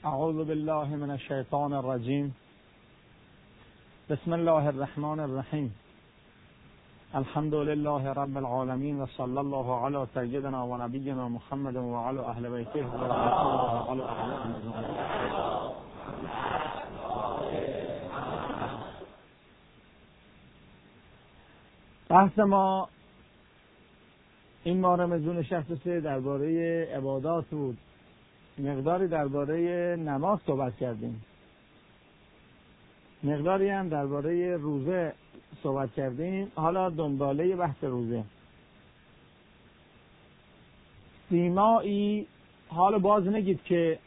اعوذ بالله من الشیطان الرجیم. بسم الله الرحمن الرحیم. الحمد لله رب العالمین و صلی الله علی سیدنا و نبینا محمد و علی اهل بیته و علی بحث ما این ماه رمضان 63 درباره عبادات بود. مقداری درباره نماز صحبت کردیم، مقداری هم درباره روزه صحبت کردیم. حالا دنباله بحث روزه. سیمایی، حالا باز نگید که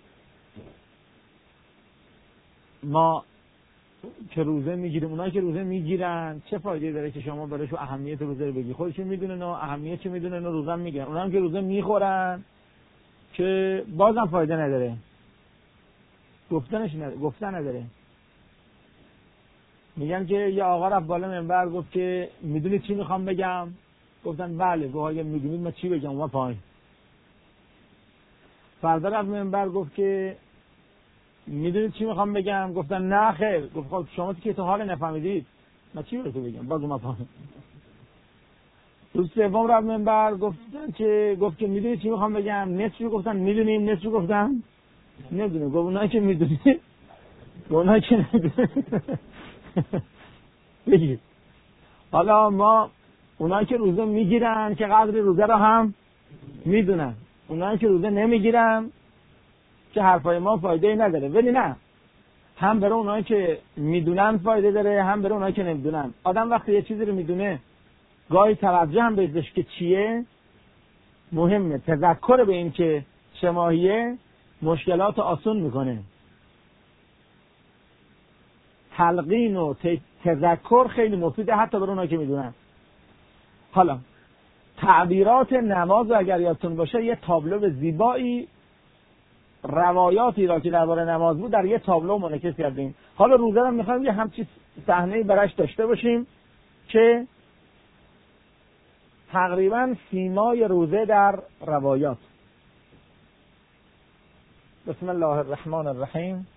ما که روزه میگیریم، اونایی که روزه میگیرن چه فایده داره که شما برایش اهمیت روزه رو بگی؟ خودشون میدونن و اهمیت چه میدونن و روزه میگیرن. اونایی که روزه میخورن که بازم فایده نداره، گفتن نداره. میگن که یه آقا رفت بالا منبر گفت که میدونید چی میخوام بگم؟ گفتن بله. گفت اگه میدونید من چی بگم؟ اون پایین. فردا رفت منبر گفت که میدونید چی میخوام بگم؟ گفتن نه خیر. گفت خب شما که تو حال نفهمیدید من چی بهتون بگم؟ باز اون پایین. روز سوم رفت منبر گفت که میدونید چی میخوام بگم؟ نصفی گفتن میدونیم، نصفی گفتن نمیدونیم. گفت اونایی که میدونید، گفت اونایی که نمیدونید بگید. حالا ما اونایی که روزه میگیرن که قدر روزه رو هم میدونن، اونایی که روزه نمیگیرن که حرفای ما فایده نداره. ولی نه، هم برای اونایی که میدونن فایده داره، هم برای اونایی که نمیدونن. آدم وقتی یه چیزی رو میدونه گاهی توجه هم بهش که چیه مهمه. تذکر به این که چه ماهیه مشکلات آسون میکنه. تلقین و تذکر خیلی مفیده حتی برای اونایی که میدونن. حالا تعبیرات نماز اگر یادتون باشه یه تابلو زیبایی، روایاتی را که درباره نماز بود در یه تابلو منعکس کردیم. حالا روزه رو میخوایم یه همچین صحنه‌ای براش داشته باشیم که تقریبا سیمای روزه در روایات. بسم الله الرحمن الرحیم.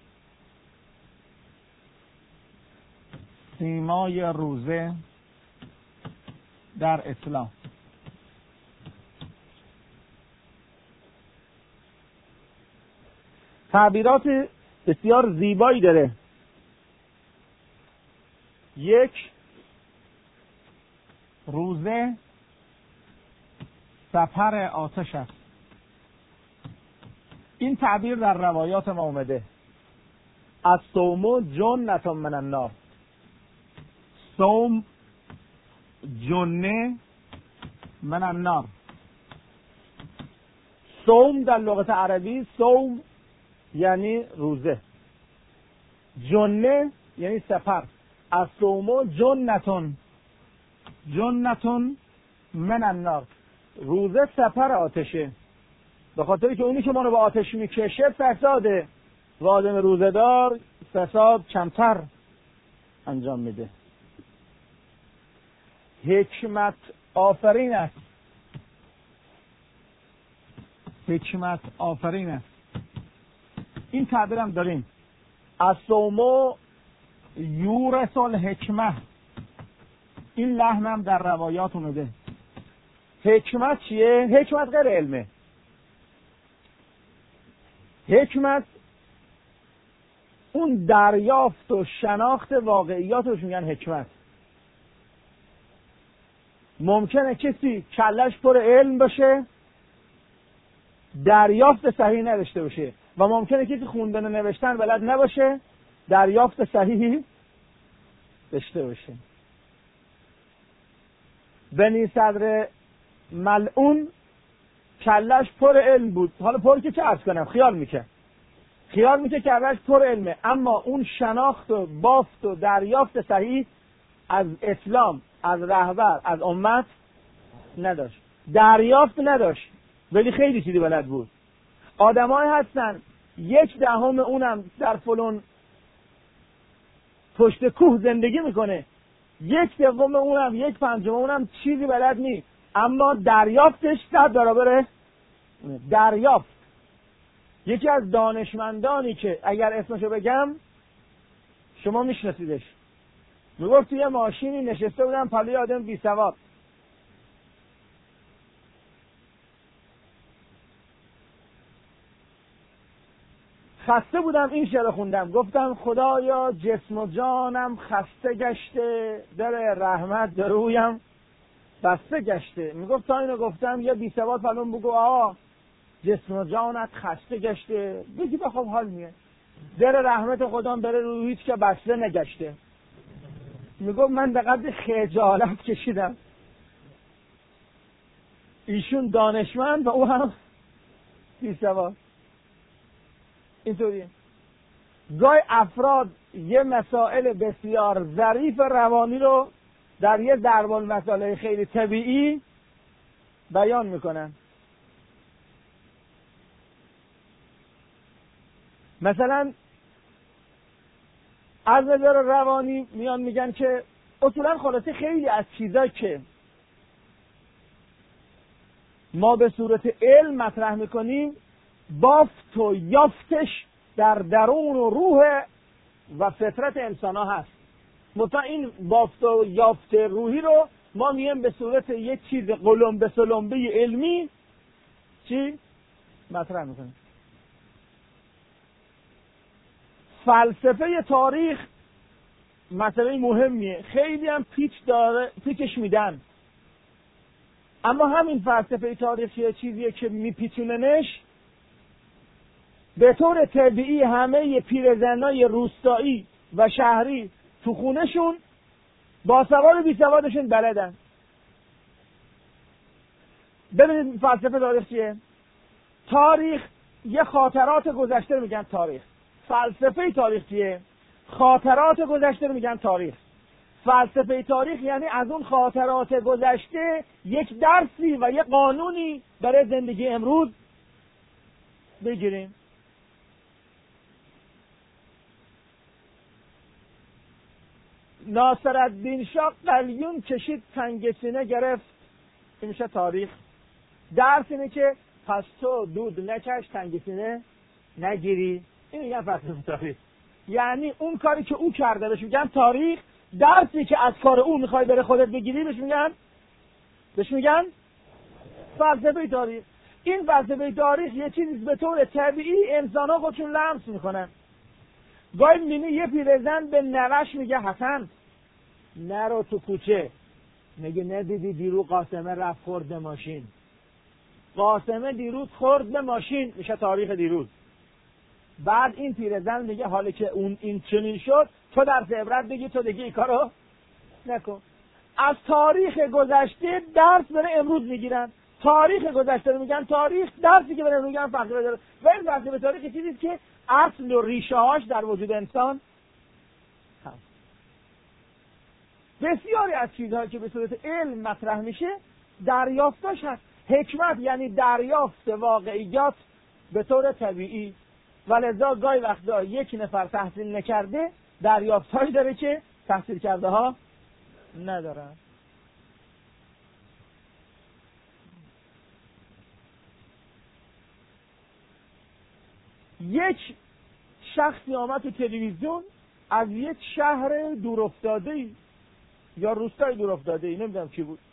سیمای روزه در اسلام. تعبیرات بسیار زیبایی داره. یک، روزه سپر آتش است. این تعبیر در روایات ما اومده. الصوم جنة من النار. صوم جنه من النار. صوم در لغت عربی، صوم یعنی روزه، جنه یعنی سپر. الصوم جنة من النار. روزه سپر آتشه، به خاطری که اونی که ما رو به آتش میکشه فساده و آدم روزه دار فساد کمتر انجام میده. حکمت آفرین است. حکمت آفرین است. این تعبیر هم داریم. الصوم یورث الحکمه. این لحن هم در روایات اومده. حکمت چیه؟ حکمت غیر علمه. حکمت اون دریافت و شناخت واقعیات روش میگن حکمت. ممکنه کسی کلش پر علم باشه دریافت صحیح نداشته باشه و ممکنه کسی خوندن و نوشتن بلد نباشه دریافت صحیحی داشته باشه. بنی صدر ملعون کلش پر علم بود. حالا پر که چه عرض کنم، خیال میکه کلش پر علمه، اما اون شناخت و بافت و دریافت صحیح از اسلام، از رهبر، از امت نداشت. دریافت نداشت ولی خیلی چیزی بلد بود. آدمایی هستن 1/10 اونم در فلان پشت کوه زندگی میکنه، 1/10 اونم 1/5 اونم چیزی بلد نیست، اما دریافتش 100 برابره. دریافت یکی از دانشمندانی که اگر اسمشو بگم شما میشناسیدش، میگفت توی ماشینی نشسته بودم پلوی آدم بی سواد، خسته بودم، این شعر خوندم، گفتم خدایا جسم و جانم خسته گشته، در رحمت در رویم بسته گشته. میگفت تا اینو گفتم یه بی سواد پلوم بگو آقا جسم و جانت خسته گشته، بگی بخواب حال میه، در رحمت خودم بره روی هیچ که بسته نگشته. میگفت من به قدر خجالت کشیدم، ایشون دانشمند و او هم بی سواد. اینطوریه گاهی افراد یه مسائل بسیار ظریف روانی رو در یه ضرب المثل خیلی طبیعی بیان میکنن. مثلا از نظر روانی میان میگن که اصولا خلاصه خیلی از چیزایی که ما به صورت علم مطرح میکنیم بافت و یافتش در درون و روح و فطرت انسان ها هست. مثلا این بافت و یافت روحی رو ما میایم به صورت یک چیز قلمبه سلمبه علمی مطرح میکنیم. فلسفه تاریخ مسئله مهمیه، خیلی هم پیچش میدن، اما همین فلسفه تاریخی چیزیه که میپیچوننش به طور طبیعی همه پیرزنای روستایی و شهری تو خونهشون با سواد و بی سوادشون بلدن. ببینید فلسفه تاریخ چیه؟ تاریخ یه خاطرات گذشته میگن تاریخ. فلسفه تاریخ چیه؟ خاطرات گذشته میگن تاریخ. فلسفه تاریخ یعنی از اون خاطرات گذشته یک درسی و یک قانونی برای زندگی امروز بگیریم. ناصرالدین شاه قلیون کشید تنگ سینه گرفت، این میشه تاریخ. درس اینه که پس تو دود نکش تنگ سینه نگیری، این میگن فلسفه تاریخ. یعنی اون کاری که او کرده بهش میگن تاریخ، درسی که از کار او میخوای بره خودت بگیری بهش میگن فلسفه تاریخ. این فلسفه تاریخ یه چیزی به طور طبیعی انسان ها خودشون لمس میکنن. گاهی میبینی یه پیرزن به نوش میگه حسن نرو تو کوچه، میگه ندیدی دیروز قاسمه رفت خورد ماشین، قاسمه دیروز خورد به ماشین، میشه تاریخ دیروز. بعد این پیرزن میگه حالا که اون این چنین شد تو درس عبرت بگی، تو دیگه این کارو نکن. از تاریخ گذشته درس برای امروز میگیرن، تاریخ گذشته رو میگن تاریخ، درسی که برای امروز میگن فلسفه داره. و این فلسفه تاریخ چیزیست که اصل و ریشه هاش در وجود انسان هست. بسیاری از چیزهایی که به صورت علم مطرح میشه دریافتاش هست. حکمت یعنی دریافت واقعیات به طور طبیعی، ولذا گاهی وقتا یک نفر تحصیل نکرده دریافتاش داره که تحصیل کرده ها ندارن. یک شخصی آمد تو تلویزیون از یک شهر دورافتاده‌ای یا روستای دورافتاده‌ای، نمیدونم کی بود،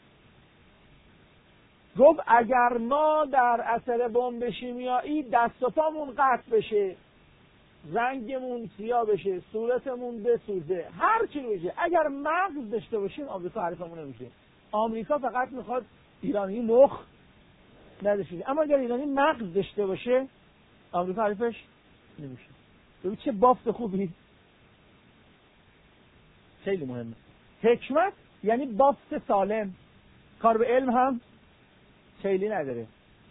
گفت اگر ما در اثر بمب شیمیایی دست و پامون قطع بشه، رنگمون سیاه بشه، صورتمون بسوزه، هر چی بشه، اگر مغز داشته باشیم آمریکا حریفمون نمیشه. آمریکا فقط میخواد ایرانی مخ نداشته، اما اگر ایرانی مغز داشته باشه آمریکا حریفش نمیشه. ببین چه بافت خوبی، خیلی مهمه. حکمت یعنی بافت سالم، کار به علم هم خیلی نداره.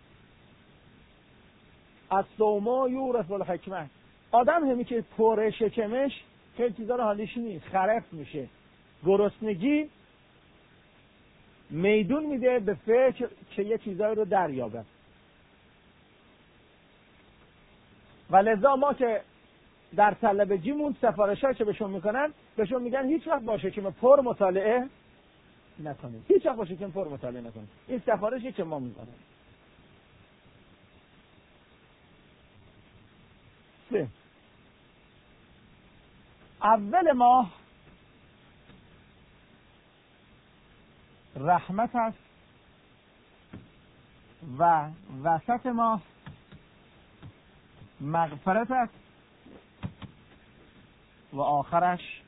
از سوما یورث الحکمت. آدم همی که پره شکمش خیلی چیزا رو حالیش نیست، خرف میشه. گرسنگی میدون میده به فکر که یه چیزایی رو دریابه. و لذا ما که در طلبگیمون سفارشات که بهشون میکنن، بهشون میگن هیچ وقت باشه که پر مطالعه نکنید، هیچ وقت باشه که پر مطالعه نکنید. این سفارشی که ما میکنیم. درسته. اول ماه رحمت است و وسط ماه مغفرت است و آخرش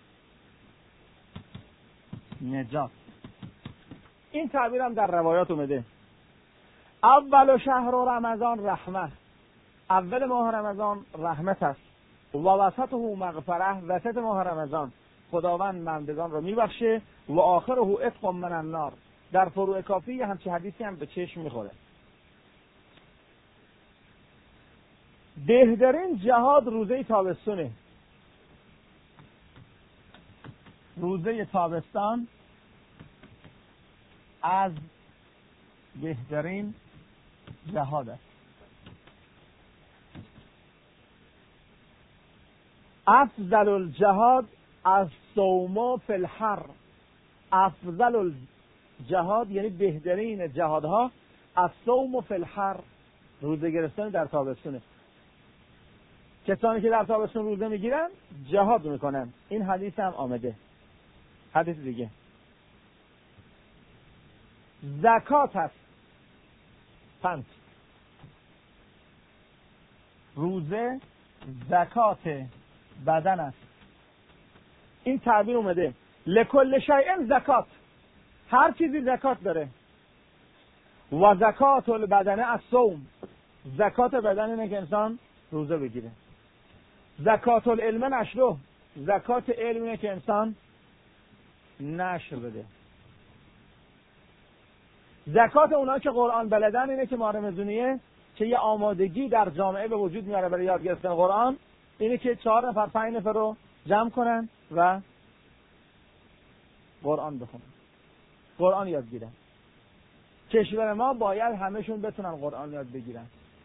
نجات. این تعبیر هم در روایات اومده. اول شهر رمضان رحمت، اول ماه رمضان رحمت است و وسطه مغفره، وسط ماه رمضان خداوند بندگان رو میبخشه و آخره عتق من النار. در فروع کافی همچین حدیثی هم به چشم میخوره. بهترین جهاد روزه تابستونه. روزه تابستان از بهترین جهاد است. افضل الجهاد از صوم فی الحر. افضل الجهاد یعنی بهترین جهادها از صوم فی الحر، روزه گرفتن در تابستونه. کسانی که در تابستون روزه میگیرن جهاد میکنن. این حدیث هم آمده. حدیث دیگه زکات هست. 5 روزه زکات بدن است. این تعبیر اومده لکل شیء زکات، هر چیزی زکات داره. و زکات البدن الصوم، زکات بدن اینه که انسان روزه بگیره. زکات العلم نشره، زکات علم اینه که انسان نشر بده. زکات اونایی که قرآن بلدن اینه که ما رمضونیه که یه آمادگی در جامعه به وجود میاره برای یاد گرفتن قرآن، اینه که 4 نفر 5 نفر رو جمع کنن و قرآن بخونن، قرآن یاد بگیرن. کشور ما باید همهشون بتونن قرآن یاد بگیرن.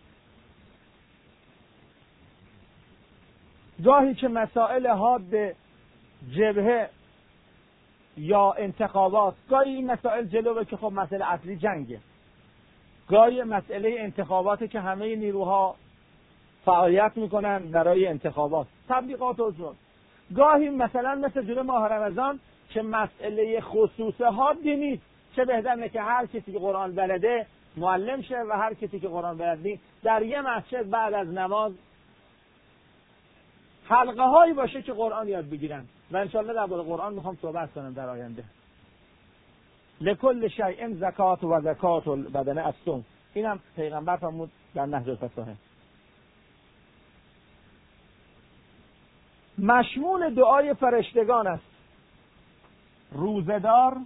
گاهی که مسائل حاد جبهه یا انتخابات، گاهی این مسائل جلوه که خب مسئله اصلی جنگه، گاهی مسئله انتخاباته که همه نیروها فعالیت میکنن برای انتخابات، تبلیغات و زور. گاهی مثلا مثل جلو ماه رمضان که مسئله خصوصه حادی نیست، چه بهتره که هر کسی که قرآن بلده معلم شه و هر کسی که قرآن بلد نیست در یه مسجد بعد از نماز حلقه هایی باشه که قرآن یاد بگیرن. و انشاءالله در مورد قرآن میخوام صحبت کنم در آینده. لکل شیء زکات و زکات البدن الصوم. اینم پیغمبر فرمود در نهج الفصاحه. مشمول دعای فرشتگان است. روزدار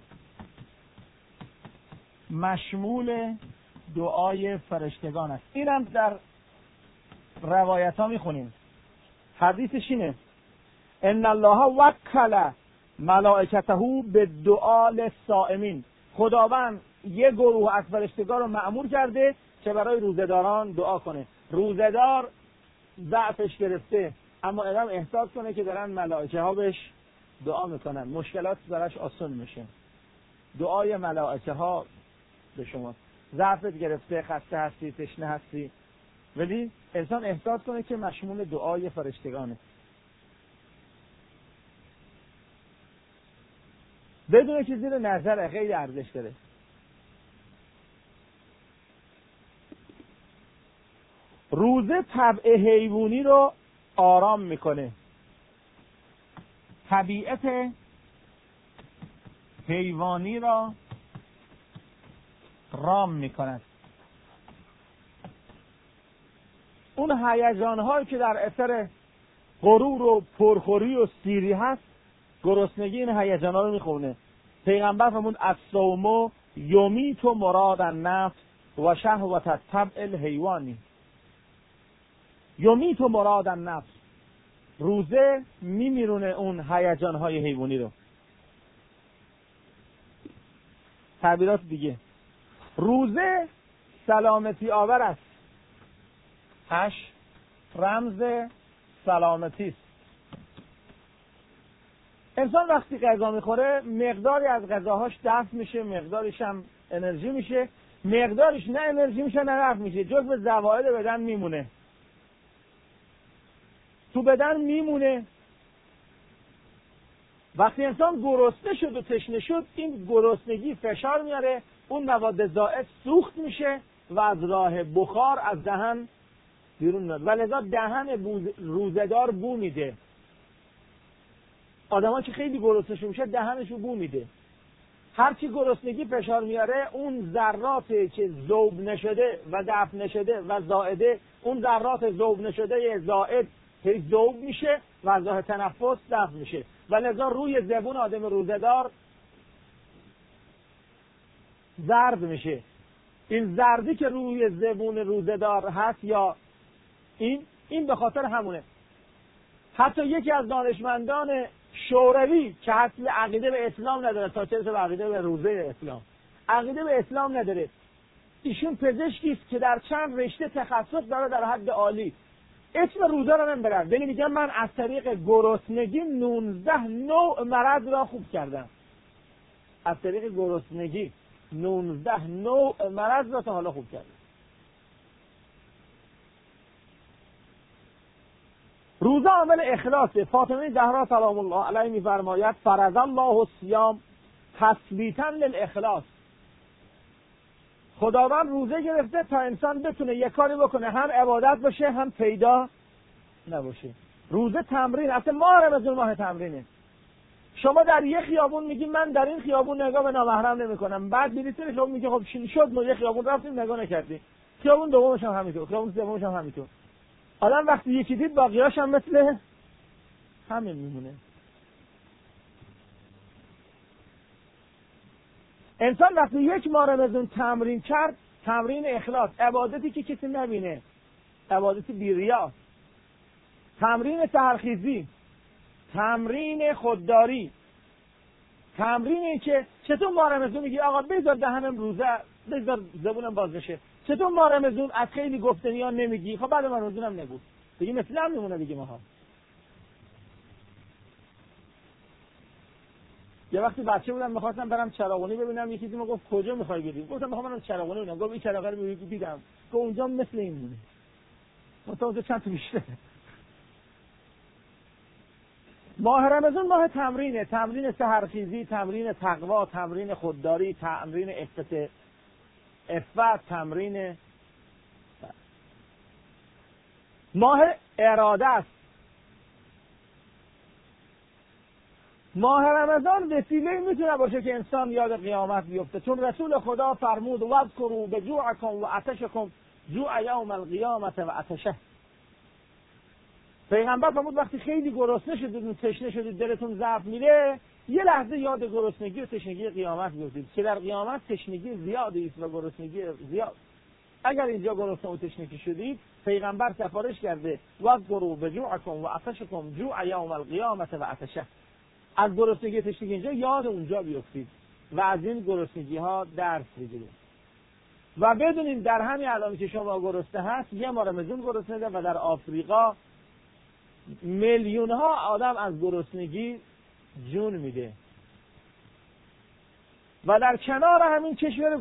مشمول دعای فرشتگان است. اینم در روایت ها میخونیم. حدیثش اینه ان الله وکل ملائکته بالدعاء للصائمین. خداوند یه گروه از فرشتگان رو مأمور کرده که برای روزداران دعا کنه. روزدار ضعفش گرفته اما ادام احساس کنه که دارن ملائکه ها بهش دعا میکنن، مشکلات براش آسون میشه. دعای ملائکه ها به شما. ضعفت گرفته، خسته هستی، تشنه هستی، ولی انسان احساس کنه که مشمول دعای فرشتگانه. بدونه که زیر نظر خیلی ارزش داره. روزه طبع حیوانی رو آرام میکنه. طبیعت حیوانی را رام میکند. اون هیجان‌هایی که در اثر غرور و پرخوری و سیری هست، گرسنگی این هیجان‌ها رو میخونه. پیغمبر فرمود الصوم یمیت مراد النفس و شهوة الطبع الحیوانی. یمیت مراد النفس، روزه میمیرونه اون هیجان‌های حیوانی رو. تعبیرات دیگه. روزه سلامتی آور است. 8 رمز سلامتی است. انسان وقتی غذا میخوره مقداری از غذاهاش دفع میشه، مقداریش هم انرژی میشه، مقداریش نه انرژی میشه نه دفع میشه، جزو زوائد بدن میمونه. تو بدن میمونه. وقتی انسان گرسنه شد و تشنه شد، این گرسنگی فشار میاره، اون مواد زائد سوخت میشه و از راه بخار از دهن بیرون میاد و لذا دهن روزه‌دار بو میده. آدم‌ها که خیلی گرسنه میشه دهنشون بو میده. هرچی گرسنگی فشار میاره، اون ذراتی که ذوب نشده و دفع نشده و زائده، اون ذرات ذوب نشده زائد هی ذوب میشه و از راه تنفس دفع میشه و لذا روی زبون آدم روزه‌دار زرد میشه. این زردی که روی زبون روزه‌دار هست یا این به خاطر همونه. حتی یکی از دانشمندان شوروی که اصل عقیده به اسلام نداره، تا چه به عقیده به روزه اسلام، عقیده به اسلام نداره، ایشون پزشکی است که در چند رشته تخصص داره در حد عالی، اسم روزه رو نمیبرن، ولی میگن من از طریق گرسنگی 19 نوع مرض را خوب کردم. از طریق گرسنگی 19 نوع مرض را تا حالا خوب کردم. روزه عامل اخلاصه. فاطمه زهرا سلام الله علیها میفرماید فرض الله الصیام تثبیتا للاخلاص. خداوند روزه گرفته تا انسان بتونه یک کاری بکنه هم عبادت باشه هم پیدا نباشه. روزه تمرین، اصلا ماه رمضان ماه تمرینه. شما در یک خیابون میگی من در این خیابون نگاه به نامحرم نمیکنم، بعد میری تو خیابون میگی خب چی شد ما یک خیابون رفتیم نگاه نکردیم، خیابون دومش هم همینطور، خیابون سومش هم همینطور. آدم وقتی یکی دید باقیاش هم مثل همین میمونه. انسان وقتی یک ماه رمضان تمرین کرد، تمرین اخلاص، عبادتی که کسی نبینه، عبادتی بی ریا، تمرین سحرخیزی، تمرین خودداری، تمرین این که چطور ماه رمضان میگی آقا بذار دهنم روزه، بذار زبونم باز بشه، چطور ماه رمضان از خیلی گفتنی ها نمیگی، خب بعد ماه رمضان هم نگو دیگه، مثل هم نمونه دیگه. ماها یه وقتی بچه بودم میخواستم برم چراغونی ببینم، یکی دیگه گفت کجا میخوای بریم؟ گفتم میخوام برم چراغونی ببینم. گفت این چراغا رو دیدم، گفت اونجا مثل این مونه، متوجه چند تا بیشتر. ماه رمضان ماه تمرینه، تمرین سحرخیزی، تمرین تقوا، تمرین خودداری، تمرین عفت، تمرین ماه اراده است. ماه رمضان وسیله میتونه باشه که انسان یاد قیامت بیفته، چون رسول خدا فرمود واذکروا بجوعکم و عطشکم جوع یوم القیامت و عطشه. پیغمبر فرمود وقتی خیلی گرسنه شدید، تشنه شدید، دلتون ضعف میره، یه لحظه یاد گرسنگی و تشنگی قیامت بیفتید که در قیامت تشنگی زیادی است و گرسنگی زیاد. اگر اینجا گرسنه و تشنگی شدید، پیغمبر سفارش کرده واذکروا بجوعکم و عطشکم جوع یوم القیامت و عطشه. از گرسنگی تشنگی اینجا یاد اونجا بیفتید و از این گرسنگی ها درس بگیرید و بدونید در همین الان که شما گرسنه هست، یه ماه رمضان گرسنه ده و در آفریقا میلیون ها آدم از گرسنگی جون میده و در کنار همین کشور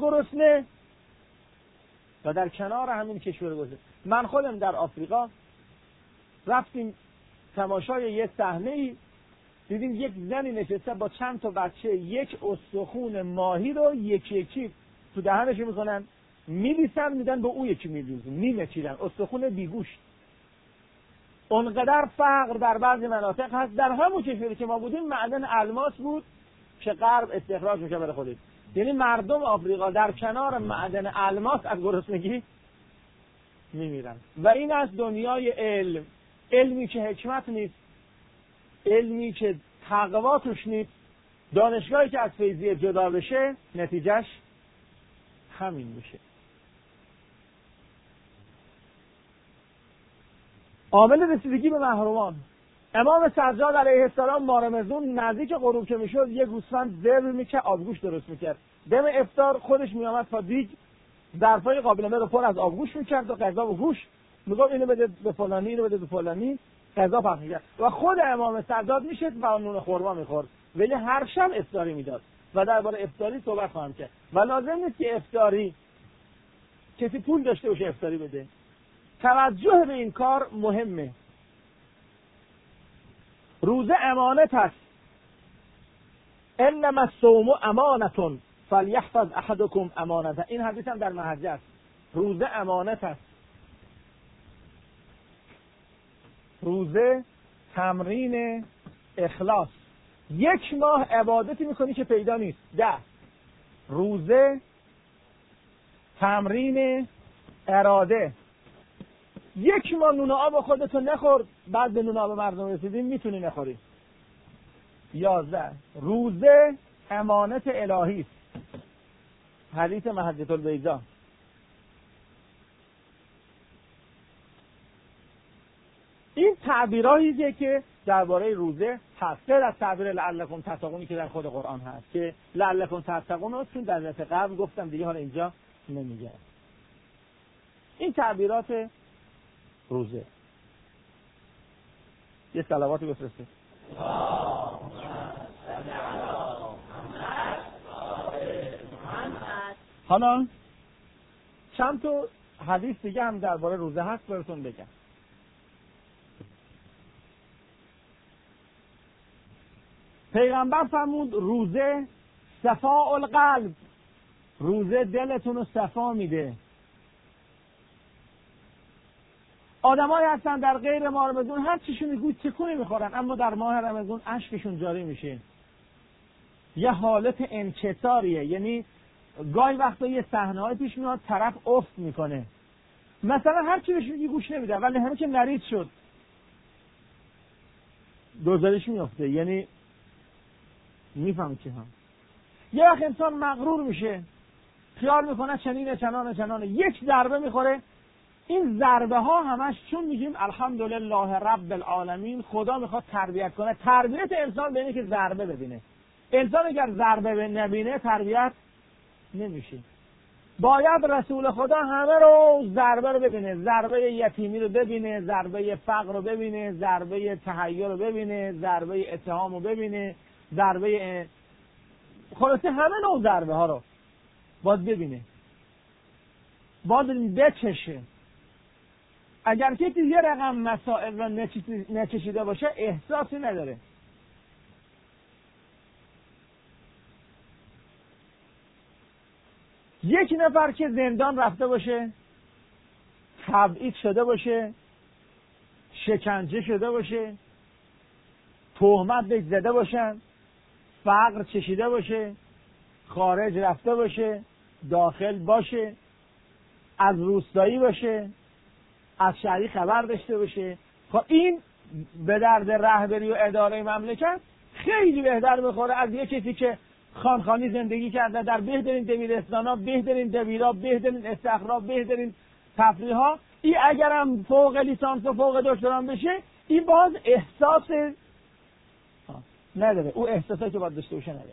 گرسنه من خودم در آفریقا رفتیم تماشای یه صحنه‌ای، دیدیم یک زنی نشسته با چند تا بچه، یک استخون ماهی رو یکی یکی تو دهنش میکنن، میلیسن میدن به اون یکی میلیسن، میمچیدن، استخون بیگوشت. اونقدر فقر در بعضی مناطق هست. در همون کشوری که ما بودیم معدن الماس بود که غرب استخراج میشه برای خودش، یعنی مردم آفریقا در کنار معدن الماس از گرسنگی میمیرن. و این از دنیای علم، علمی که حکمت نیست، علمی که تقوا توش نیست، دانشگاهی که از فیضیه جدا بشه نتیجهش همین میشه. عامل رسیدگی به محرومان. امام سجاد علیه السلام ماه رمضان نزدیک غروب که میشد یه گوسفند ذبح میکرد، آبگوشت درست میکرد، دم افطار خودش میامد تا دیگ ظرفای قابلمه رو پر از آبگوشت میکرد و غذا و گوشت، میگفت اینو بده به فلانی، اینو بده به فلانی، غذا پخش میکرد و خود امام سجاد میشد و نون خرما میخورد، ولی هر شب افطاری میداد و درباره افطاری صحبت خواهم کرد. و لازم نیست که افطاری کسی پول داشته باشه افطاری بده، توجه به این کار مهمه. روزه امانت است. انما الصوم امانة فلیحفظ احدکم امانته. این حدیث هم در محجه است. روزه امانت است. روزه تمرین اخلاص. 1 ماه عبادتی میکنی که پیدا نیست. 10. روزه تمرین اراده. 1 ماه نون آب خودتو نخور، بعد به نون آب مردم رسیدین میتونی نخوری. 11. روزه امانت الهی است. حدیث محجة البیضا. این تعبیرهاییه که درباره روزه هست. غیر از تعبیر لعلکم تتقون که در خود قرآن هست که لعلکم تتقون چون در دفعه قبل گفتم دیگه، حالا اینجا نمیگه. این تعبیرات روزه. یه صلواتی بفرسته. حالا چند تا حدیث دیگه هم درباره روزه هست براتون بگم. پیغمبر فرمود روزه صفاء القلب، روزه دلتون رو صفا میده. آدمایی هستن در غیر ماه رمضان هر چیشون میگوید تکونی میخورن، اما در ماه رمضان اشکشون جاری میشه. یه حالت انکساریه، یعنی گاهی وقتا یه صحنه‌ای پیش میاد طرف افت میکنه، مثلا هر چی بهش میگی گوش نمیده، ولی همین که مریض شد دوزارش میفته. یعنی میفهم چی هم. یه وقت انسان مغرور میشه، خیال میکنه چنینه چنانه، یک ضربه میخوره. این ضربه ها همش چون میگیم الحمدلله رب العالمین، خدا میخواد تربیت کنه. تربیت انسان به اینه که ضربه ببینه. انسان اگر ضربه نبینه تربیت نمیشه. باید رسول خدا همه رو ضربه رو ببینه، ضربه یتیمی رو ببینه، ضربه فقر رو ببینه، ضربه تحیر رو ببینه، ضربه اتهام رو ببینه، ضربه خلاصه همه نوع ضربه ها رو باید ببینه، باید بچشه. اگر کسی یه رقم مسائل رو نچشیده باشه احساسی نداره. یک نفر که زندان رفته باشه، تبعید شده باشه، شکنجه شده باشه، تهمت بهش زده باشن، فقر چشیده باشه، خارج رفته باشه، داخل باشه، از روستایی باشه، از شهری خبر داشته باشه، خب این به درد رهبری و اداره مملکت خیلی بهتر میخوره از یک کسی که خانخانی زندگی کرده در بهترین دبیرستانا، بهترین دبیرا، بهترین استخرا، بهترین تفریحا. این اگرم فوق لیسانس و فوق دکترا بشه، این باز احساس نداره. او احساساتی که باید داشته باشه نداره.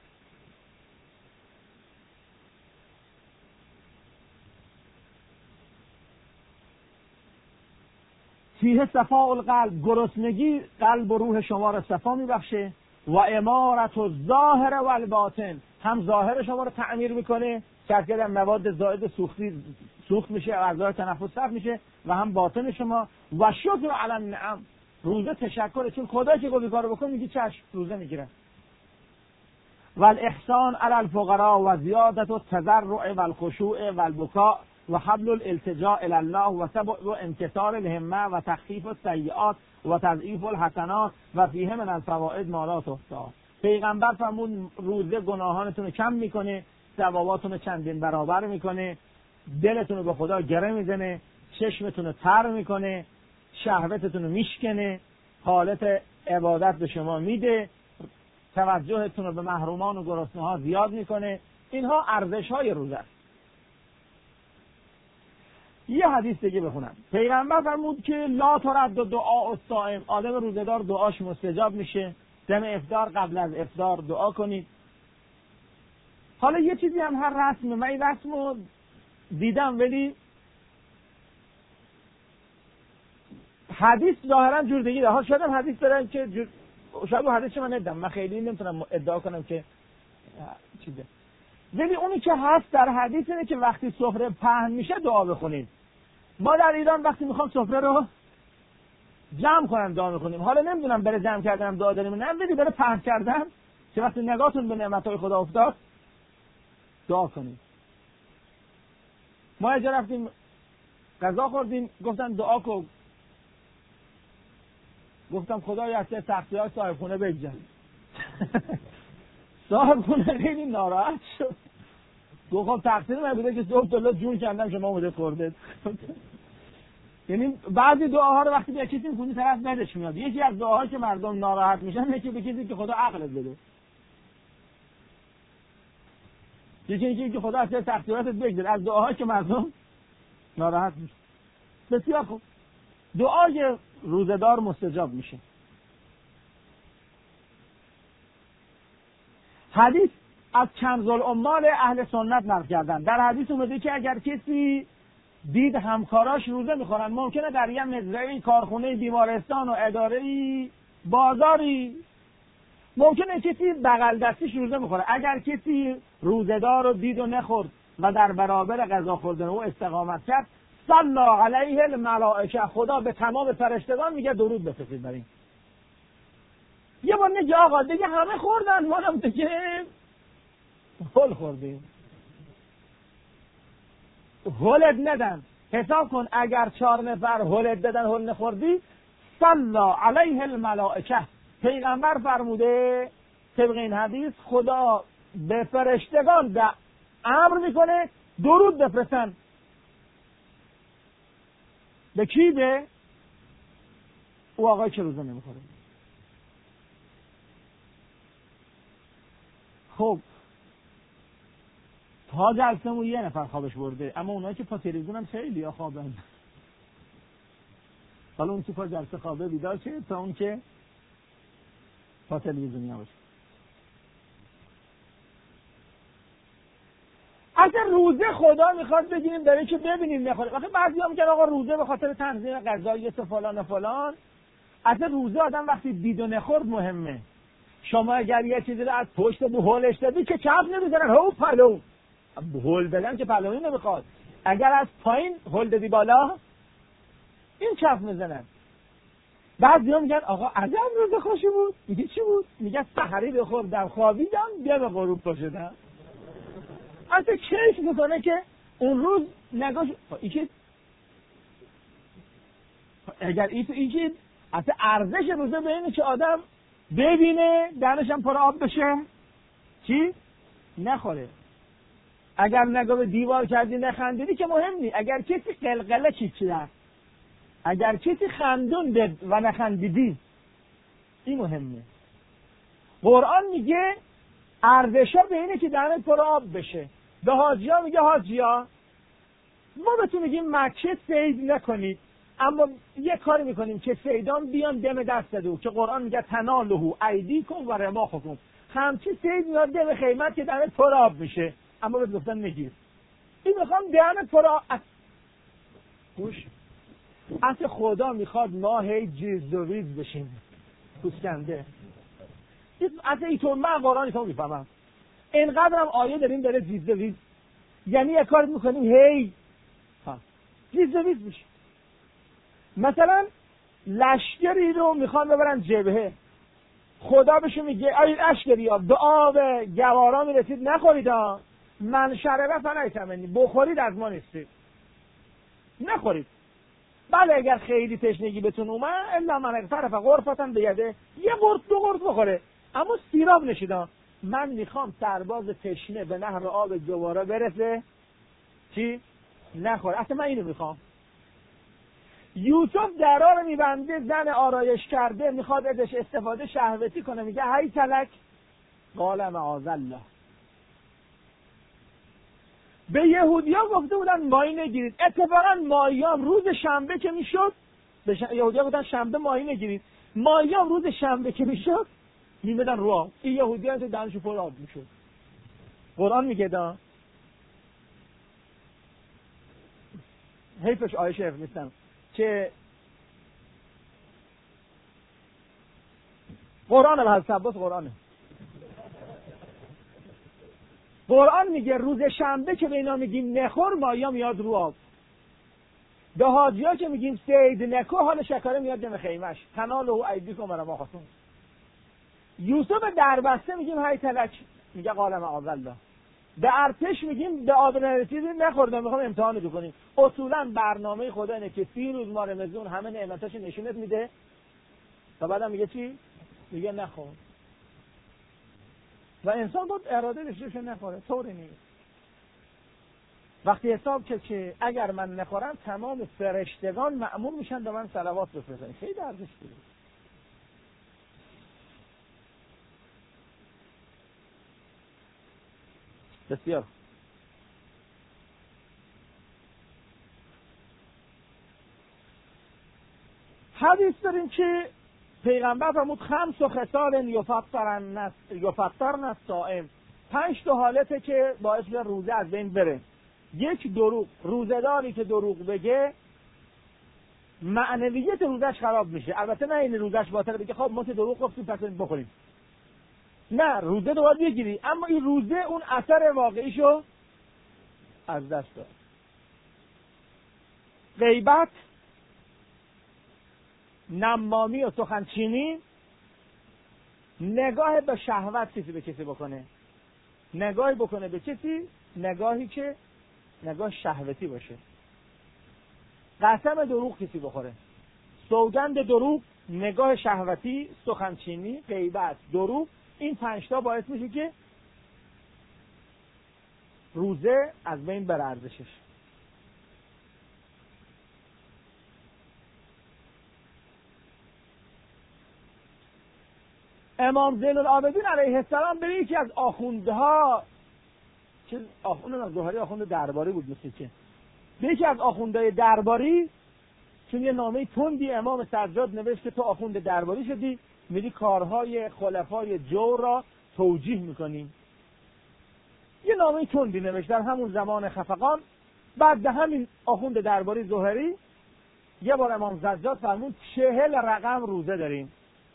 فیه صفاء القلب، گرسنگی قلب و روح شما را صفا میبخشه. و امارت الظاهر و الباطن، هم ظاهر شما رو تعمیر میکنه که در مواد زائد سوخت میشه، اعضای تنفس صرف میشه، و هم باطن شما. و شکر علی النعم، روزه تشکر، چون خدایی که گفت کارو بکن میگی چشم روزه میگیره. و الاحسان علی الفقراء و زیادت التضرع و الخشوع و البکاء و حبل الالتجاء الی الله و سبع و انکسار الهمه و تخفیف السیئات و تضعیف الحسنات و فیه من الفوائد ما لا تحصی. پیغمبر فرمود روزه گناهانتون رو کم میکنه، ثواباتون رو چندین برابر میکنه، دلتون رو به خدا گره میزنه، چشمتون رو تر میکنه، شهوتتون رو میشکنه، حالت عبادت به شما میده، توجهتون رو به محرومان و گرسنه ها زیاد میکنه. اینها ارزش های روزه است. یه حدیث دیگه بخونم. پیغمبر فرمود که لا ترد دعاء الصائم، آدم روزه‌دار دعاش مستجاب میشه. دم افطار قبل از افطار دعا کنید. حالا یه چیزی هم هر رسمه، من این رسمو دیدم ولی حدیث ظاهرا جور دیگه داره. شاید هم حدیث دارن که شاید حدیث من ندیدم، من خیلی نمیتونم ادعا کنم که چیزه، ولی اونی که هست در حدیث اینه که وقتی سفره پهن میشه دعا بخونید. ما در ایران وقتی میخوام سفره رو جمع کنن دعا میکنیم. حالا نمیدونم بره جمع کردنم دعا داریم نه، بدی بره پهن کردن که وقتی نگاهتون به نعمتهای خدا افتاد دعا کنیم. ما اجا رفتیم غذا خوردیم، گفتن دعا کن، گفتم خدای از سختی‌های صاحب خونه بگذر. صاحب خونه خیلی ناراحت شد، گفت خب تقصیر من بوده که صبح دلار جون کردم شما بوده خورده. یعنی بعضی دعاها رو وقتی به کسی می‌کنی طرف بدش میاد. یکی از دعاهایی که مردم ناراحت میشن اینه که به کسی که خدا عقلت بده، یکی اینکه که خدا از سختی‌هات بگذره. از دعاهایی که مردم ناراحت میشن. بسیار خوب، دعای روزدار مستجاب میشه. حدیث از کنز العمال اهل سنت نقل کردن. در حدیث اومده که اگر کسی دید همکاراش روزه میخورن، ممکنه در یه مزرعه، کارخونه، بیمارستان و اداره‌ای، بازاری، ممکنه کسی بغل دستیش روزه میخوره، اگر کسی روزدار رو دید و نخورد و در برابر غذا خوردن او استقامت کرد، صلی علیه الملائکه، خدا به تمام فرشتگان میگه درود بفرستید بر این. یه بار نگه آقا دیگه همه خوردن، ما هم دیگه هول خوردیم. هولت ندن، حساب کن اگر 4 نفر هولت دادن هول نخوردی، صلی علیه الملائکه. پیغمبر فرموده طبق این حدیث خدا به فرشتگان امر میکنه درود بفرستن. به کی؟ به او آقای که روزه نمیخوره. خب تا جلسمون یه نفر خوابش برده، اما اونایی که پا تلویزیون هم خیلی ها خوابن. حالا اون که پا جلسه خوابه بیدار شه تا اون که پا تلویزیونی ها باشه. اصلا روزه خدا میخواد بگیریم داره که ببینیم نخوریم. وقتی بعضی ها میگن آقا روزه به خاطر تنظیم غذایی فلان و فلان. اصلا روزه آدم وقتی دید و نخورد مهمه. شما اگر یه چیزی رو از پشت به هولش دادی که چپ نمیزنن، هو پلو هول بدن که پلوی نمیخواد. اگر از پایین هول دادی بالا این چپ میزنن. بعضی ها میگن آقا عجب روزه خوشی بود. میگه چی بود؟ میگه سحری بخوردم خوابیدم بیا به غروب پاشدم. اصلا کیف میکنه که اون روز نگاش ایکی اگر ایکی اصلا ارزش روزه به اینه که آدم ببینه دهنش هم پر آب بشه چی؟ نخوره. اگر نگاه به دیوار کردی نخندیدی که مهم نی. اگر کسی قلقله چی هست، اگر کسی خندون دید و نخندیدی این مهمه. قرآن میگه ارزشا به اینه که دهنت پر آب بشه. به حاجیا میگه حاجیا ما بهتون میگیم مکه صید نکنید، اما یه کاری میکنیم که صیدان بیان دم دست دو، که قرآن میگه تنالهو ایدیکم و رماحکم. همچی صید میاد دم خیمت که دهنت پر آب میشه، اما بهت گفتن نگیر. این میخوام دهنت پر آب گوش. اصلا خدا میخواد ما هی جیز و ریز بشیم پوسکنده. اصلا اینطور من قرآن اینطور میفهمم. اینقدر هم آیه داریم داره جیز و ریز، یعنی یک کار میکنیم هی جیز و ریز بشیم. مثلا لشکری رو میخوان ببرن جبهه، خدا بهشون میگه ای لشکری ها به آب گوارا میرسید نخورید ها، من شربه فنایتمنی، بخورید از ما نیستید، نخورید. بله اگر خیلی تشنگی بهتون اومد الا من طرف غرفتن بیده یه قرص 2 قرص بخوره، اما سیراب نشیدن. من میخوام سرباز تشنه به نهر آب گوارا برسه چی؟ نخوره. اصلا من اینو میخوام. یوسف درا رو میبنده، زن آرایش کرده میخواد ازش استفاده شهوتی کنه، میگه هی تلک قال معاذ الله. به یهودیان گفته بودن ماهی نگیرید. اتفاقا ماهیام روز شنبه که میشد یهودیان گفتن شنبه ماهی نگیرید. ماهیام روز شنبه که میشد میمدن رو آب. این یهودیان تو دانشو پر آب میشد. قرآن میگه دا حیفش آیه شعر نیستم که قرآن الهی عباس قرآن میگه روز شنبه که به اینا میگیم نخور ماهیا میاد رو آب. به حاجی‌ها که میگیم سید نکو، حال شکاره میاد دم خیمش، تناله ایدیکم و رماحتون. یوسف دربسته میگیم هی تلک، میگه قال معاذ الله. به ارتش میگیم به آب نرسیدی نخوردم میخوام امتحان کنیم. اصولا برنامه خدا اینه که 30 روز ما رمضان همه نعمتاش نشونت میده و بعدم میگه چی؟ میگه نخور. و انسان بود اراده داشته نخوره، طوری نیست. وقتی حساب که اگر من نخورم تمام فرشتگان مأمور میشن به من صلوات بفرستن، خیلی ارزش داره. بسیار حدیث داریم که پیغمبر فرمود خمس و خصال یفطرن الصائم، 5 تا حالته که باعث میشه روزه از بین بره. یک، دروغ. روزه‌داری که دروغ بگه معنویت روزش خراب میشه. البته نه این روزش باطله بگه خب ما که دروغ گفتیم پس بخوریم، نه، روزه رو باید بگیری، اما این روزه اون اثر واقعیشو از دست داد. غیبت، نمامی و سخنچینی، نگاه به شهوت کسی به کسی بکنه، نگاهی بکنه به کسی، نگاهی که نگاه شهوتی باشه، قسم دروغ کسی بخوره، سوگند دروغ، نگاه شهوتی، سخنچینی، غیبت، دروغ، این 5 تا باعث میشه که روزه از بین بره ارزشش. امام زین العابدین علیه السلام به یکی از آخوندها، که آخوند ظاهری آخوند درباری بود مثل که، به یکی از آخوندهای درباری، چون یه نامه تندی امام سجاد نوشت که تو آخوند درباری شدی، میری کارهای خلفای جور را توجیه میکنی. یه نامه تندی نوشت در همون زمان خفقان. بعد به همین آخوند درباری ظاهری یه بار امام سجاد فرمود 40 رقم روزه داریم.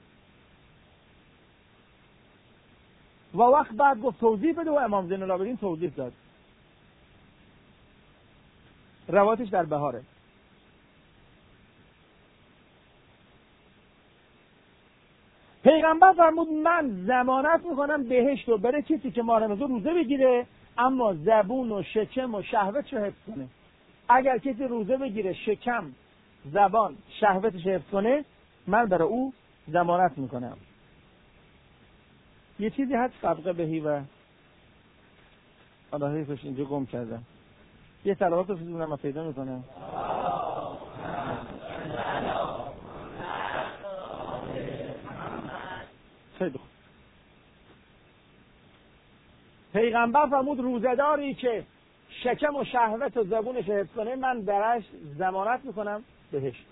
و وقت بعد گفت توضیح بده و امام زین العابدین توضیح داد. روایتش در بهاره. پیغمبر فرمود من ضمانت میکنم بهشت رو بره کسی که ماه رمضان روزه بگیره اما زبون و شکم و شهوتش رو حفظ کنه. اگر کسی روزه بگیره شکم، زبان، شهوتش حفظ کنه، من برای او ضمانت میکنم. یه چیزی هست سابقه بهی و الله حیفش اینجا گم کردم. یه صلوات رو فیزونم و پیدا میکنم. خیلی خوب. پیغمبر فرمود روزه‌داری که شکم و شهوت و زبونش حفظ کنه من برش ضمانت میکنم بهشت.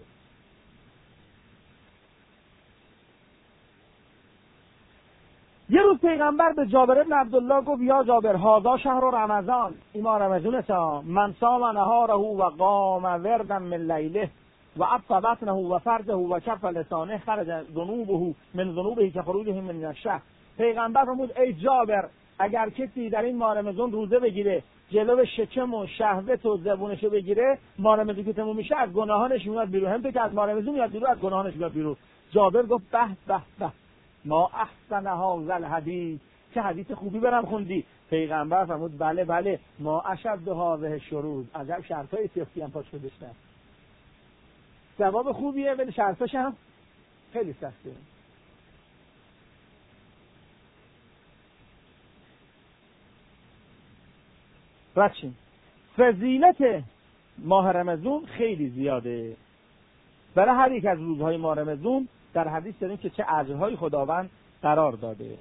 یه روز پیغمبر به جابر بن عبدالله گفت یا جابر هذا شهر رمضان، این ماه رمضان است، من صام نهاره و قام وردا من لیله و عف بطنه و فرجه و کف لسانه خرج ذنوبه من ذنوبه كخروجه من الشهر. پیغمبر فرمود ای جابر اگر کسی در این ماه رمضان روزه بگیره جلو شکم و شهوت و زبونشو بگیره، ماه رمضان که تموم میشه از گناهانش میاد بیرون، هم که از ماه رمضان میاد بیرون از گناهانش میاد بیرون. جابر گفت به به به ما احسن هذا الحدیث، چه حدیث خوبی برام خوندی. پیغمبر فرمود بله بله ما اشد هذه الشروط، عجب شرطای سیاسی هم پاش گذاشتن. ثواب خوبیه ولی شرطاش هم خیلی سخته. بچین فضیلت ماه رمضان خیلی زیاده. برای هر یک از روزهای ماه رمضان در حدیث داریم که چه اجرهای خداوند قرار داده.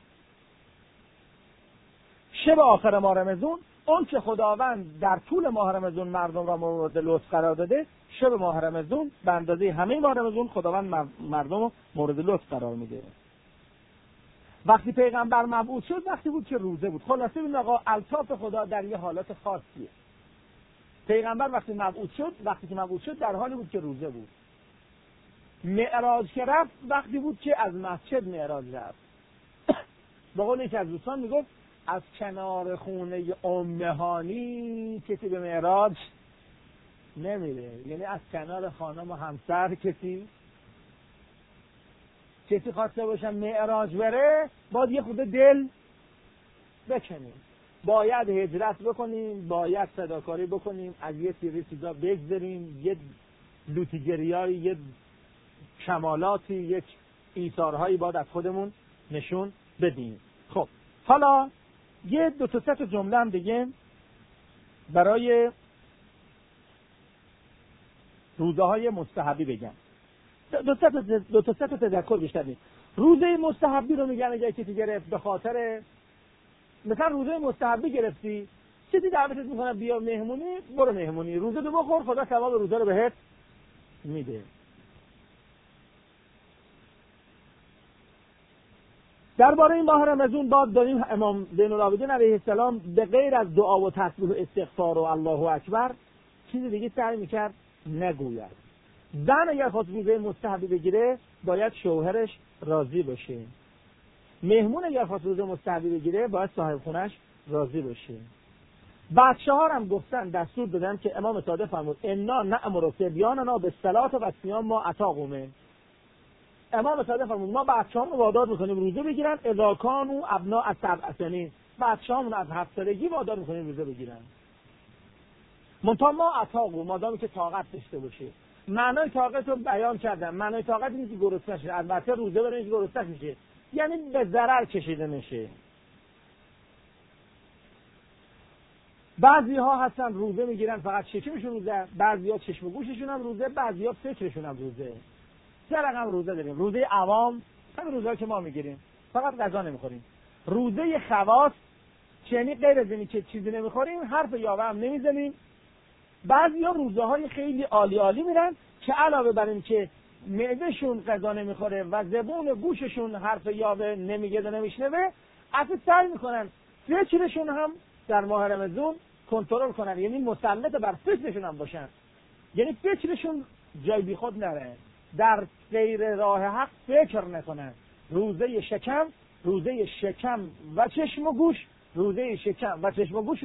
شب آخر ماه رمضان اون که خداوند در طول ماه رمضان مردم را مورد لطف قرار داده، شب ماه رمضان به اندازه همه ماه رمضان خداوند مردم را مورد لطف قرار میده. وقتی پیغمبر مبعوث شد وقتی بود که روزه بود. خلاصه این آقا الطاف خدا در یه حالات خاصیه. پیغمبر وقتی که مبعوث شد در حالی بود که روزه بود. معراج که رفت وقتی بود که از مسجد معراج رفت. به قول یکی از دوستان میگفت از کنار خونه امهانی کسی به معراج نمیره. یعنی از کنار خانم و همسر کسی خواسته باشن معراج بره، باید یه خود دل بکنیم، باید هجرت بکنیم، باید صداکاری بکنیم، از یه سری چیزا بگذریم، یه لوتیگریایی، یه کمالاتی، یک ایثارهایی باید از خودمون نشون بدیم. خب حالا یه دو تا سه جمله هم دیگه برای روزهای مستحبی بگم. دو تا سه تذکر بیشتر نیست. روزه مستحبی رو میگن اگه کسی گرفت به خاطر مثلا روزه مستحبی گرفتی، کسی دعوتت میکنه بیا مهمونی، برو مهمونی، روزه رو بخور، خدا ثواب روزه رو بهت میده. درباره این ماه رمضان باز داریم امام زین العابدین علیه السلام به غیر از دعا و تسبیح و استغفار و الله اکبر چیز دیگه سعی میکرد نگوید. زن اگر خواست روزه مستحبی بگیره باید شوهرش راضی باشه. مهمون اگر خواست روزه مستحبی بگیره باید صاحب خونش راضی باشه. بچه‌ها هم گفتن دستور دادن که امام صادق فرمود انا نأمر صبیاننا بالصلاة و الصیام ما اتاقومه. امام صادق فرمود ما بچه‌هامون رو وادار می‌کنیم روزه بگیرن اذا کانوا ابناء 7 سنین، بچه‌هامون از 7 سالگی وادار می‌کنیم روزه بگیرن. منتها ما اتاقو، مادامی که طاقت داشته باشه. معنای طاقت رو بیان کردم. معنای طاقت اینه که گرسنه نشه. البته روزه برای اینکه گرسنه میشه، یعنی به ضرر کشیده نشه. بعضی‌ها هستن روزه میگیرن فقط شکمشون روزه، بعضی‌ها چشم و گوششون هم روزه، بعضی‌ها فکرشون هم روزه. سه رقم روزه داریم. روزه عوام همین روزایی که ما میگیریم، فقط غذا نمیخوریم. روزه خواص یعنی غیر از اینی که چیزی نمیخوریم، حرف یاوه هم نمیزنیم. بعضی‌ها روزه‌های خیلی عالی میرن که علاوه بر این که معدهشون غذا نمیخوره و زبون گوششون حرف یاوه نمیگه و نمیشنوه، اصلا سعی میکنن فکرشون هم در ماه رمضان کنترل کنن، یعنی مسلط بر فکرشون هم باشن، یعنی فکرشون جای بی خود نره، در غیر راه حق فکر نکنن. روزه شکم و چشم و گوش، روزه شکم و چشم و گوش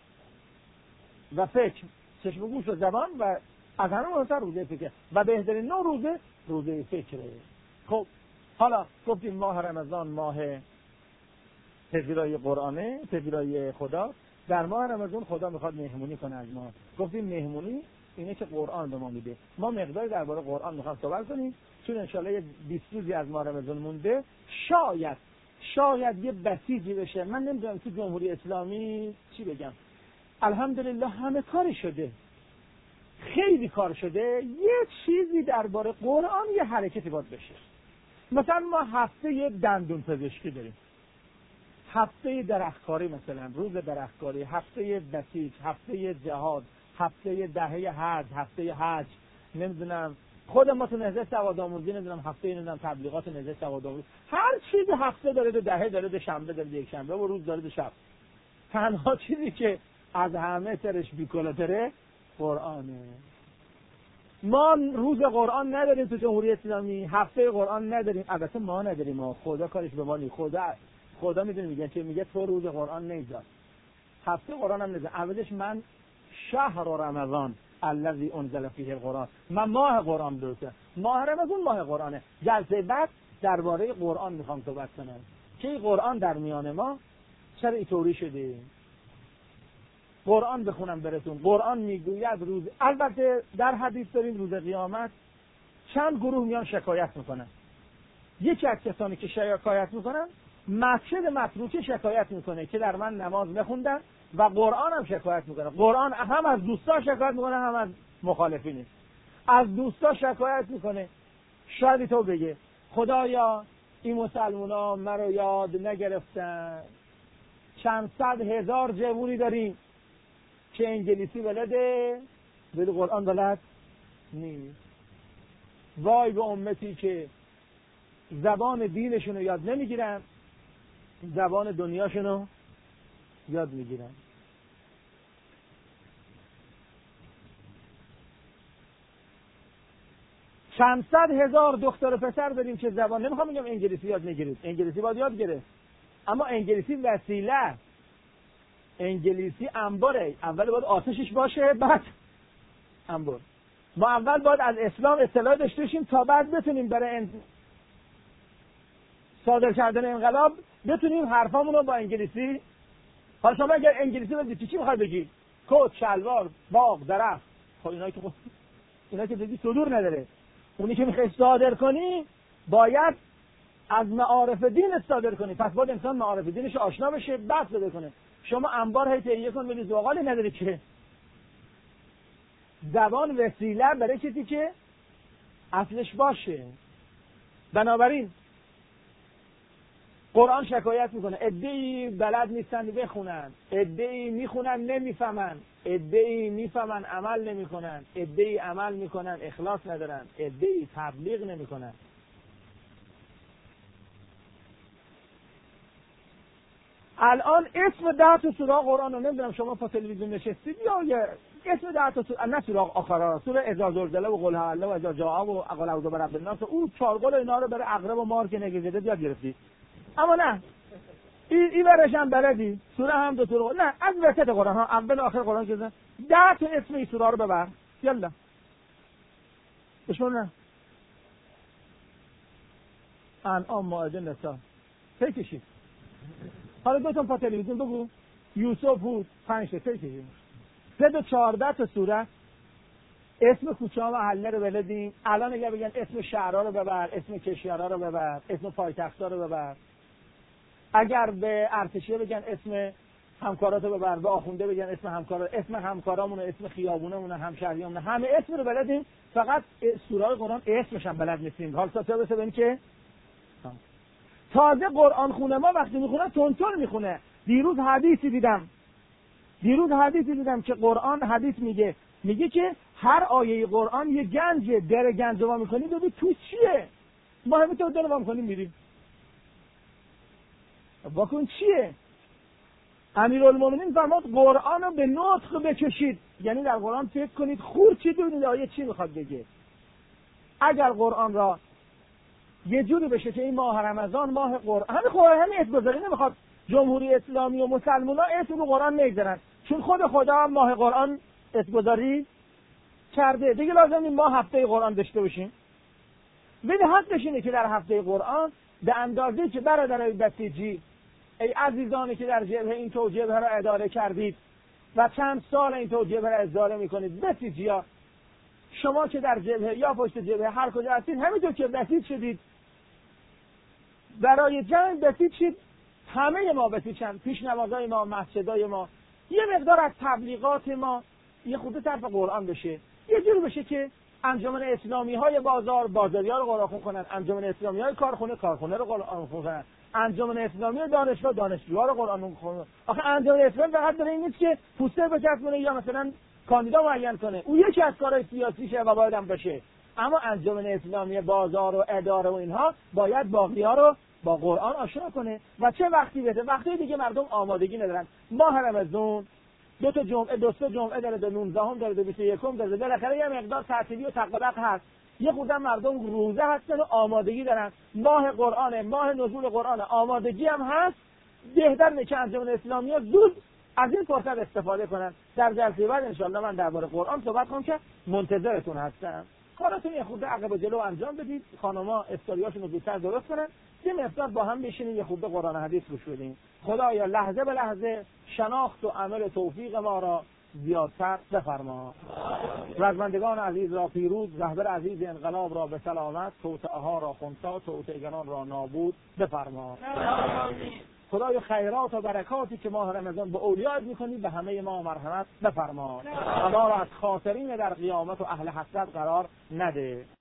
و فکر، چشم و گوش و زبان و از همه مهمتر روزه فکر و بهترین نوع روزه فکره. خب حالا گفتیم ماه رمضان ماه پذیرای قرآنه، پذیرای خدا. در ماه رمضان خدا میخواد مهمونی کنه از ما. گفتیم مهمونی اینه که قرآن به ما میده. ما مقداری درباره قرآن میخوام صحبت کنیم چون ان شاءالله 20 روزی از ماه رمضان مونده. شاید یه بسیجی بشه. من نمیدونم تو جمهوری اسلامی چی بگم. الحمدلله همه کاری شده، خیلی کار شده. یه چیزی درباره قرآن یه حرکتی باید بشه. مثلا ما هفته دندون پزشکی داریم، هفته درختکاری، مثلا روز درختکاری، هفته بسیج، هفته جهاد، هفته دهه حج، هفته حج، نمیدونم خود ما تو نهضت سوادآموزی نمیدونم هفته نمیدونم تبلیغات نهضت سوادآموزی، هر چیز هفته داره، دهه داره، ده شنبه داره، یک شنبه و روز داره، ده شب. تنها چیزی که از همه ترش بیکلاتره قرآنه. ما روز قرآن نداریم تو جمهوری اسلامی، هفته قرآن نداریم. البته ما نداریم، ما خدا کارش به ما نیست. خدا میدونه میگه که میگه تو روز قرآن نمیذار، هفته قرآن هم نمیذار. اولش من شهر رمضان الذی انزل فیه القرآن، من ماه قرآن درسته، ماه رمضان ماه قرآنه. جلسه بعد درباره قرآن میخوام صحبت کنم که قرآن در میان ما چرا اینطوری شده. قرآن بخونم براتون. قرآن میگوید روز، البته در حدیث داریم روز قیامت چند گروه میان شکایت میکنن. یکی از کسانی که شکایت میکنن مسجد متروکه شکایت میکنه که در من نماز نخوندن و قرآن هم شکایت میکنه. قرآن هم از دوستا شکایت میکنه هم از مخالفینش. از دوستا شکایت میکنه، شاید تو بگه خدایا این مسلمونا مرا یاد نگرفتن، چند صد هزار جوونی داریم که انگلیسی بلده ولی قرآن بلد نیست. وای به امتی که زبان دینشونو یاد نمیگیرن، زبان دنیاشونو یاد میگیرن. چند صد هزار دختر و پسر داریم که زبان، نمیخوام بگم انگلیسی یاد نگیرید، انگلیسی باید یاد گرفت، اما انگلیسی وسیله، انگلیسی انباره. اول باید آتشش باشه، بعد انبار. ما اول باید از اسلام اطلاع داشته باشیم تا بعد بتونیم برای صادر کردن انقلاب بتونیم حرفامون رو با انگلیسی. حالا شما اگر انگلیسی بگید چی میخوای بگی؟ کت، شلوار، باغ، درخت. خب اینا که دیگه صدور نداره. اونی که میخوای صادر کنی باید از معارف دین صادر کنی. پس باید انسان معارف دینش آشنا بشه بعد صادر کنه. شما انبار هی تهیه کن ولی زغالی نداری که. زبان وسیله برای چیزی که اصلش باشه. بنابراین قرآن شکایت میکنه عده‌ای بلد نیستن بخونن، عده‌ای میخونن نمیفهمن، عده‌ای میفهمن عمل نمیکنن، عده‌ای عمل میکنن اخلاص ندارن، عده‌ای تبلیغ نمیکنن. الان اسم 10 تا سوره قرآن رو نمیدونم شما پا تلویزیون نشستید یا اسم 10 تا سوره، نه سوره آخرا، سوره اذا زلزله و قل هو الله و اذا جاء و قل اعوذ برب الناس، اون 4 قول اینا رو برای عقرب و مار که نگیزده یاد گرفتید. اما نه این برش هم بلدی سوره هم 2 سوره نه از وسط قرآن ها اول آخر قرآن که 10 تا اسم این سوره رو ببر. یلا بشون نه انعام مائده نساء کشید. حالا 2 تا پا تلویزیون بگو یوسف بود 5 تا کشید. 3 تا 14 تا سوره اسم کوچه و محله رو بلدیم. الان اگه بگن اسم شهرها رو ببر، اسم کشورها رو ببر، اسم پایتخت‌ها رو ببر. اگر به ارتشی بگن اسم همکاراتو ببر، به آخونده بگن اسم همکارا، اسم همکارامون، اسم خیابونمون، همشهریامون، همه اسم رو بلدیم. فقط سوره قرآن اسمش هم بلد نیستیم. حال تا بس ببین که تازه قرآن خونه ما وقتی میخونه تونتون میخونه. دیروز حدیثی دیدم که قرآن حدیث میگه که هر آیه قرآن یه گنج در گنج وا میکنی ببین تو چیه. ما همینطور دل وا میکنیم میریم واکن چیه. امیرالمومنین فرمود قرآن رو به نطق بکشید، یعنی در قرآن فکر کنید خور چی ببینید آیه چی میخواد بگه. اگر قرآن را یه جوری بشه که این ماه رمضان ماه قرآن، همین اسم‌گذاری نمیخواد جمهوری اسلامی و مسلمونا اسم رو قرآن نمیذارن، چون خدا هم ماه قرآن اسم‌گذاری کرده دیگه. لازم این ماه هفته قرآن داشته باشیم. ولی حقش اینه که در هفته قرآن به اندازه که برادرای بسیجی، ای عزیزانی که در جبهه این توجیه را اداره کردید و چند سال این توجیه را اداره میکنید، بسیجیا شما که در جبهه یا پشت جبهه هر کجا هستید همینطور که بسیج شدید برای جنگ بسیج شید، همه ما بسیج شدیم، پیشنوازای ما، مسجدای ما، یه مقدار از تبلیغات ما یه خود طرف قرآن بشه، یه جوری بشه که انجمن اسلامی های بازاریا رو قرآن کنن، انجمن اسلامی های کارخونه رو قرآن کنن، انجمن اسلامی دانشجوها رو قرآن کنن. آخه انجمن اسلامی فقط برای این نیست که پوستر بچسبونه یا مثلا کاندیدا معین کنه، اون یکی از کارهای سیاسیشه و باید هم بشه. اما انجمن اسلامی بازار و اداره و اینها باید باقی‌ها رو با قرآن آشنا کنه. و چه وقتی بده؟ وقتی دیگه مردم آمادگی ندارن. ماه رمضان 2 تا جمعه داره، 19 داره، 21 داره، بالاخره یه مقدار تعطیلی و تقلق هست. یه خودم مردم روزه هستن و آمادگی دارن. ماه قرآنه، ماه نزول قرآنه، آمادگی هم هست. بهتر نه که انجمن اسلامی‌ها زود از این فرصت استفاده کنن. در جلسه بعد ان شاءالله من درباره قرآن صحبت کنم که منتظرتون هستم. کاراتون یه خورده عقب جلو انجام بدید، خانم‌ها استوریاشون رو زودتر درست کنن، یه مقدار با هم بشینیم یه خورده قرآن حدیث گوش بدیم. خدایا لحظه به لحظه شناخت و عمل توفیق ما را زیادتر بفرما. رزمندگان عزیز را پیروز، رهبر عزیز انقلاب را به سلامت، توطئه‌ها را خنثی، توطئه‌گران را نابود بفرما. خدای خیرات و برکاتی که ماه رمضان به اولیاء می‌کنی به همه ما مرحمت بفرما. ما را از خاسرین در قیامت و اهل حسرت قرار نده.